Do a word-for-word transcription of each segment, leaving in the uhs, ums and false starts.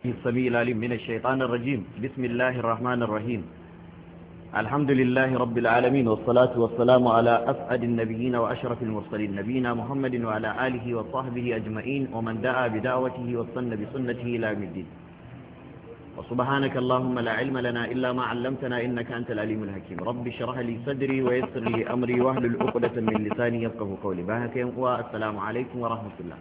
السميع العليم من الشيطان الرجيم بسم الله الرحمن الرحيم الحمد لله رب العالمين والصلاة والسلام على أسعد النبيين وأشرف المرسلين نبينا محمد وعلى آله وصحبه أجمعين ومن دعا بدعوته واستنى بسنته إلى يوم الدين وسبحانك اللهم لا علم لنا إلا ما علمتنا إنك أنت العليم الحكيم رب اشرح لي صدري ويسر لي أمري واحلل عقدة من لساني يفقهوا قولي باهك والسلام عليكم ورحمة الله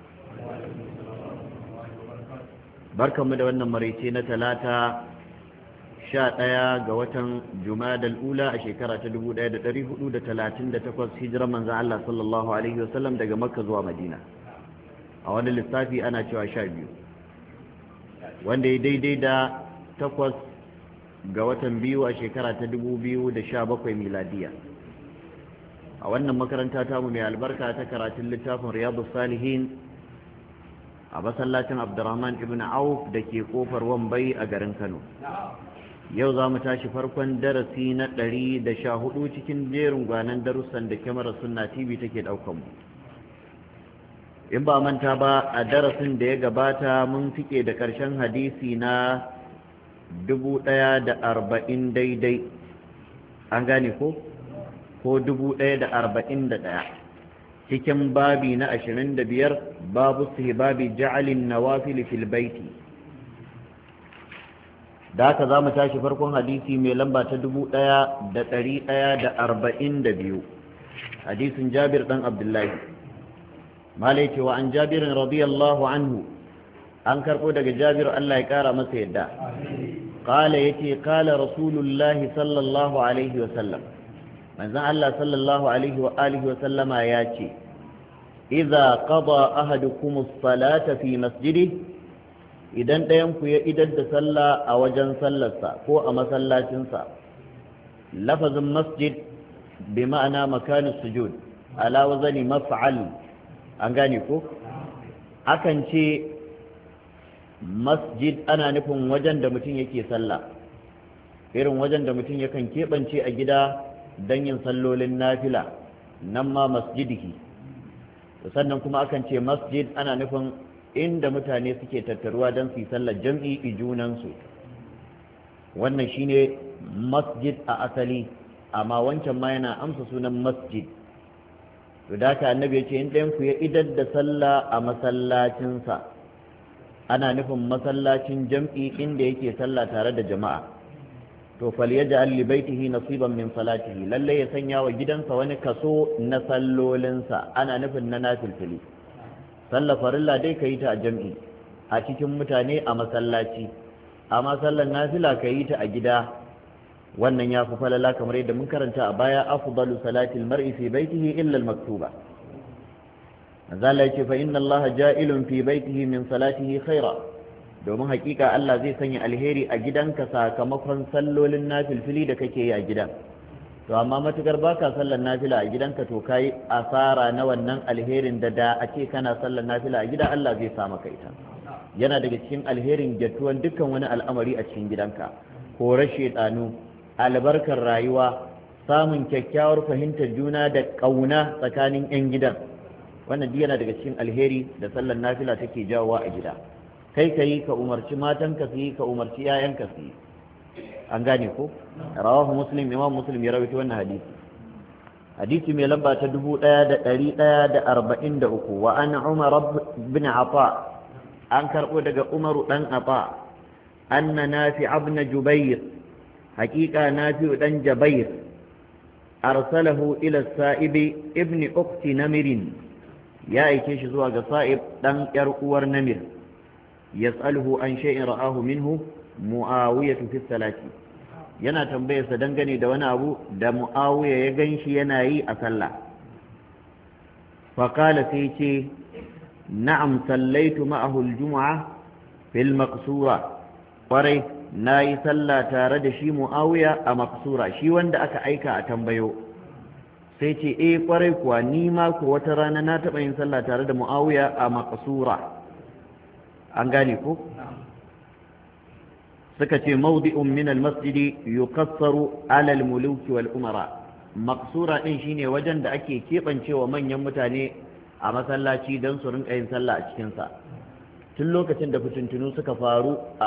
barkanmu da wannan maraice na talata sha ɗaya ga watan jumadal ula a shekara ta dubu ɗaya da ɗari hudu da talatin da takwas hijirar manzan Allah sallallahu alaihi wasallam daga makka zuwa madina a wani lissafi ana cewa sha biyu wanda ya daidai da takwas ga watan biyu a shekara ta dubu biyu da sha bakwai miladiya a wannan makaranta tamu mai albarka ta karatun littafin riyadu salihin a masallacin abdurrahman ibn auf da ke kofar wambai a garin kano yau za mu tashi farkon darasi na ɗari da sha hudu cikin jerin gwanan darussan da kyamarar sunna tv take ɗaukan mu in ba manta ba a darasin da ya gabata mun fike da ƙarshen hadisi na dubu ɗaya da arba'in daidai an gane ko ko dubu ɗaya da arba'in da ɗaya cikin babi na ashirin da biyar babu babi ja'alin nawafil fil baiti da haka za mu tashi farkon hadisi mai lamba ta dubu ɗaya da ɗari ɗaya da arba'in da biyu hadisin jabir ɗan abdullahi malai cewa an jabirin radiyallahu anhu an karɓo daga jabir Allah ya ƙara masa yadda ƙala ya ce ƙala rasulullahi sallallahu alaihi wasallam manzan Allah sallallahu alaihi wa alihi wa sallama ya ce idza qada ahadukum as-salata fi masjidi idan ɗayan ku ya idar da sallah a wajen sallarsa ko a masallacinsa lafazin masjid bi ma'ana makanin sujud ala wazani maf'al an gane ko akan ce masjid ana nufin wajen da mutum yake sallah irin wajen da mutum yakan keɓance a gida don yin sallolin nafila nan ma masjidihi sannan kuma akan ce masjid ana nufin inda mutane suke tattaruwa don su yi sallar jam'i i junansu wannan shine masjid a asali amma wancan ma yana amsa sunan masjid to da ka annabi ya ce in ɗayan ku ya idar da sallah a masallacinsa ana nufin masallacin jam'i inda yake sallah tare da jama'a to falyaj'al li baitihi nasiban min salatihi lalle ya sanya wa gidansa wani kaso na sallolinsa ana nufin na nafilfili sallar farilla dai kayi ta a jam'i a cikin mutane a masallaci amma sallar nafila kayi ta a gida wannan ya fi falala kamar yadda mun karanta a baya afdalu salati almar'i fi baitihi illa almaktuba azalla yace fa inna allaha ja'ilun fi baitihi min salatihi khaira domin hakika Allah zai sanya alheri a gidanka sakamakon sallolin nafilfili da kake yi a gidan to amma matukar baka sallar nafila a gidanka to kai asara na wannan alherin da da a ce kana sallar nafila a gida Allah zai sa maka ita yana daga cikin alherin jattuwan dukkan wani al'amari a cikin gidanka korar shedanu albarkar rayuwa samun kyakkyawar fahimtar juna da kauna tsakanin yan gidan wannan duk yana daga cikin alheri da sallar nafila take jawowa a gida kai ka yi ka umarci matanka su yi ka umarci yayanka su yi an gane ko rawahu muslim imam muslim ya rawaito wannan hadisi hadisi mai lamba ta dubu ɗaya da ɗari ɗaya da arba'in da uku wa an umar bin ata an karɓo daga umaru ɗan ata anna nafi ibn jubair haƙiƙa nafi ɗan jabair arsalahu ila sa'ibi ibn ukti namirin ya aike shi zuwa ga sa'ib ɗan ƴar uwar namir yas'aluhu an shay'in ra'ahu minhu mu'awiyah fi salati yana tambayarsa dangane da wani abu da mu'awiya ya ganshi yana yi a sallah fa qala sai ce na'am sallaitu ma'ahu al-jum'a fil maqsura kwarai nayi sallah tare da shi mu'awiya a maqsura shi wanda aka aika a tambayo sai ce eh kwarai kuwa ni ma ko wata rana na taɓa yin sallah tare da mu'awiya a maqsura an gane ko suka ce mawdi'un min al-masjidi yukassaru ala al-muluki wal umara maqsura din shine wajen da ake kebancewa manyan mutane a masallaci don su rinka yin sallah a cikin sa tun lokacin da fitintunu suka faru